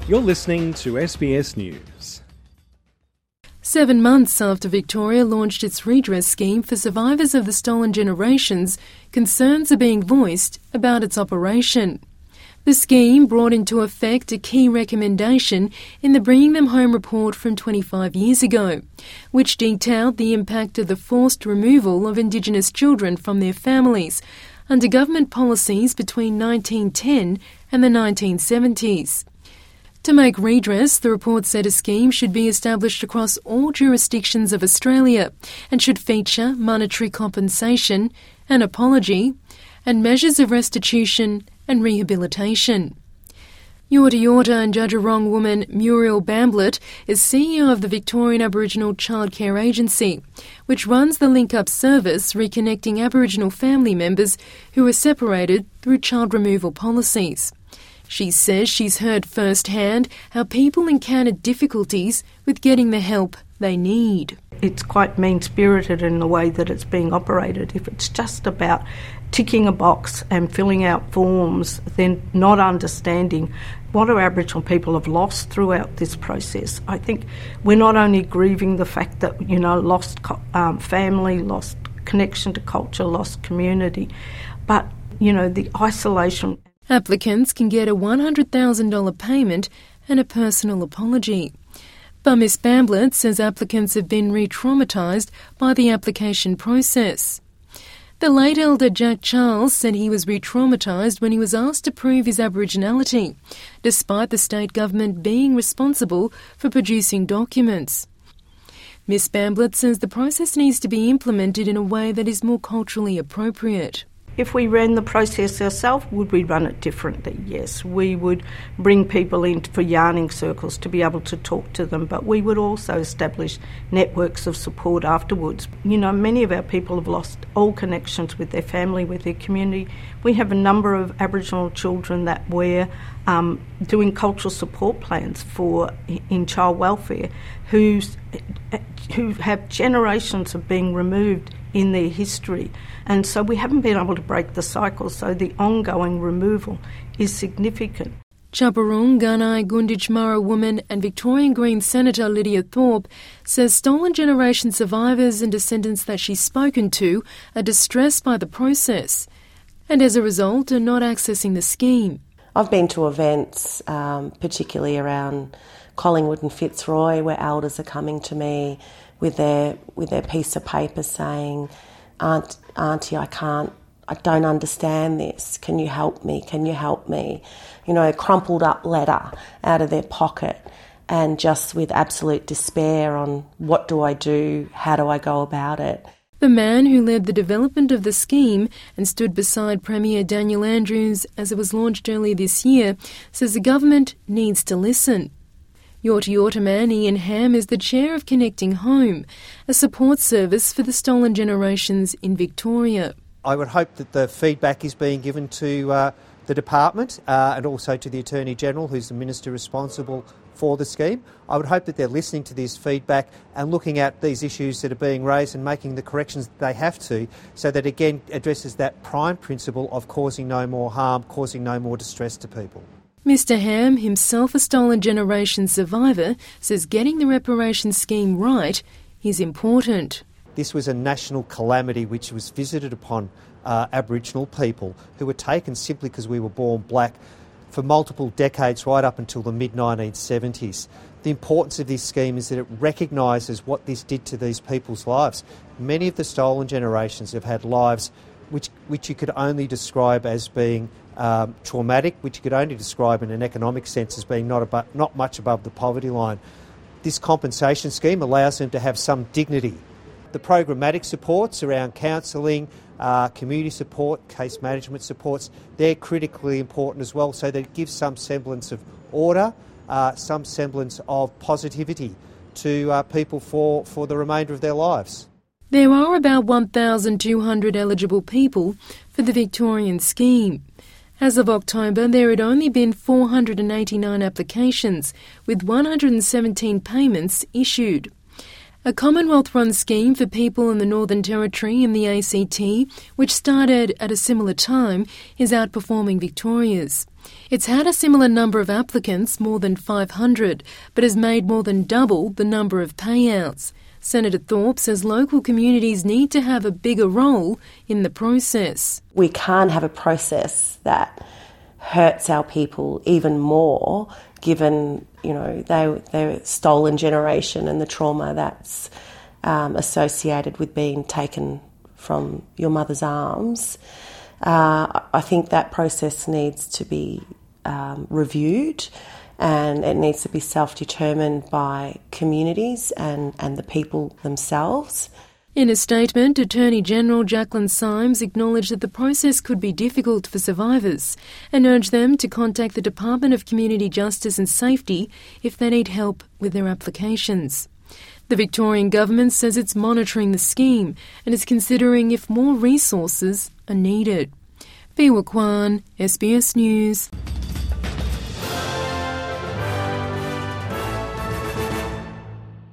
You're listening to SBS News. 7 months after Victoria launched its redress scheme for survivors of the stolen generations, concerns are being voiced about its operation. The scheme brought into effect a key recommendation in the Bringing Them Home report from 25 years ago, which detailed the impact of the forced removal of Indigenous children from their families under government policies between 1910 and the 1970s. To make redress, the report said a scheme should be established across all jurisdictions of Australia and should feature monetary compensation, an apology, and measures of restitution and rehabilitation. Yorta Yorta and Djadjurrung woman Muriel Bamblett is CEO of the Victorian Aboriginal Childcare Agency, which runs the link-up service reconnecting Aboriginal family members who are separated through child removal policies. She says she's heard firsthand how people encounter difficulties with getting the help they need. It's quite mean-spirited in the way that it's being operated. If it's just about ticking a box and filling out forms, then not understanding what our Aboriginal people have lost throughout this process. I think we're not only grieving the fact that, lost family, lost connection to culture, lost community, but, the isolation. Applicants can get a $100,000 payment and a personal apology. But Ms Bamblett says applicants have been re-traumatised by the application process. The late elder Jack Charles said he was re-traumatised when he was asked to prove his Aboriginality, despite the state government being responsible for producing documents. Ms Bamblett says the process needs to be implemented in a way that is more culturally appropriate. If we ran the process ourselves, would we run it differently? Yes, we would bring people in for yarning circles to be able to talk to them, but we would also establish networks of support afterwards. Many of our people have lost all connections with their family, with their community. We have a number of Aboriginal children that we're doing cultural support plans for in child welfare who have generations of being removed in their history. And so we haven't been able to break the cycle, so the ongoing removal is significant. Djabwurrung Gunai Gunditj Murra woman and Victorian Greens Senator Lydia Thorpe says stolen generation survivors and descendants that she's spoken to are distressed by the process and as a result are not accessing the scheme. I've been to events, particularly around Collingwood and Fitzroy, where elders are coming to me with their piece of paper saying, Auntie, I don't understand this. Can you help me? Can you help me? A crumpled up letter out of their pocket and just with absolute despair on what do I do? How do I go about it? The man who led the development of the scheme and stood beside Premier Daniel Andrews as it was launched earlier this year says the government needs to listen. Yorta Yorta man Ian Ham is the chair of Connecting Home, a support service for the stolen generations in Victoria. I would hope that the feedback is being given to the department and also to the Attorney-General, who's the minister responsible for the scheme. I would hope that they're listening to this feedback and looking at these issues that are being raised and making the corrections that they have to, so that again addresses that prime principle of causing no more harm, causing no more distress to people. Mr Ham, himself a stolen generation survivor, says getting the reparation scheme right is important. This was a national calamity which was visited upon Aboriginal people who were taken simply because we were born black for multiple decades right up until the mid-1970s. The importance of this scheme is that it recognises what this did to these people's lives. Many of the stolen generations have had lives which you could only describe as being traumatic, which you could only describe in an economic sense as being not much above the poverty line. This compensation scheme allows them to have some dignity. The programmatic supports around counselling, community support, case management supports, they're critically important as well, so that it gives some semblance of order, some semblance of positivity to people for the remainder of their lives. There are about 1,200 eligible people for the Victorian scheme. As of October, there had only been 489 applications, with 117 payments issued. A Commonwealth-run scheme for people in the Northern Territory and the ACT, which started at a similar time, is outperforming Victoria's. It's had a similar number of applicants, more than 500, but has made more than double the number of payouts. Senator Thorpe says local communities need to have a bigger role in the process. We can't have a process that hurts our people even more, given their stolen generation and the trauma that's associated with being taken from your mother's arms. I think that process needs to be reviewed, and it needs to be self-determined by communities and the people themselves. In a statement, Attorney General Jacqueline Symes acknowledged that the process could be difficult for survivors and urged them to contact the Department of Community Justice and Safety if they need help with their applications. The Victorian Government says it's monitoring the scheme and is considering if more resources are needed. Biwa Kwan, SBS News.